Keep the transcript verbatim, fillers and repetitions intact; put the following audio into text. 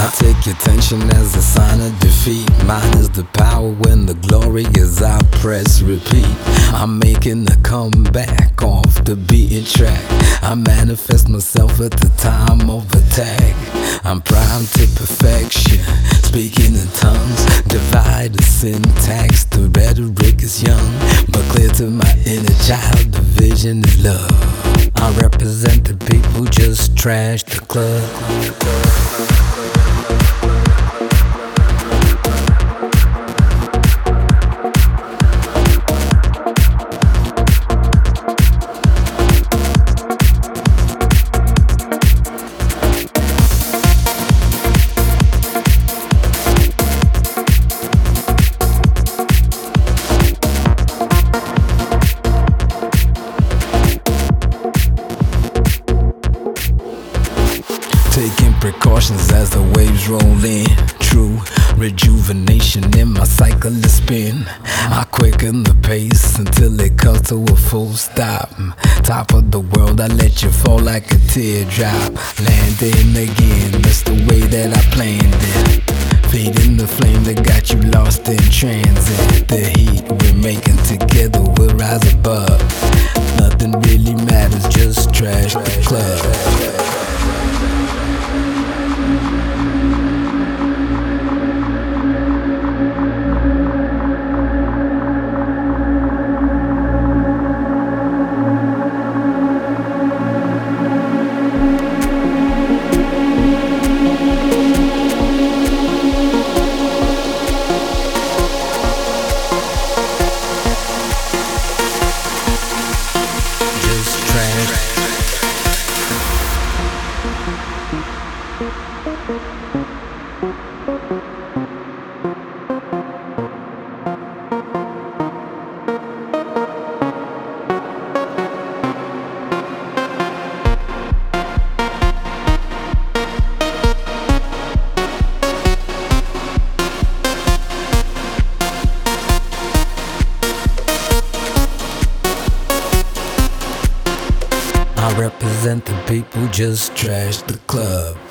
I take your tension as a sign of defeat. Mine is the power when the glory is I press repeat. I'm making a comeback off the beaten track. I manifest myself at the time of attack. I'm primed to perfection, speaking in tongues. Divide the syntax, the rhetoric is young, but clear to my inner child, the vision is love. I represent the people, just trash the club. Taking precautions as the waves roll in. True rejuvenation in my cycle of spin. I quicken the pace until it comes to a full stop. Top of the world, I let you fall like a teardrop. Landing again, that's the way that I planned it. Feeding the flame that got you lost in transit. The heat we're making together will rise above. Nothing really matters, just trash the club. I represent the people, just trash the club.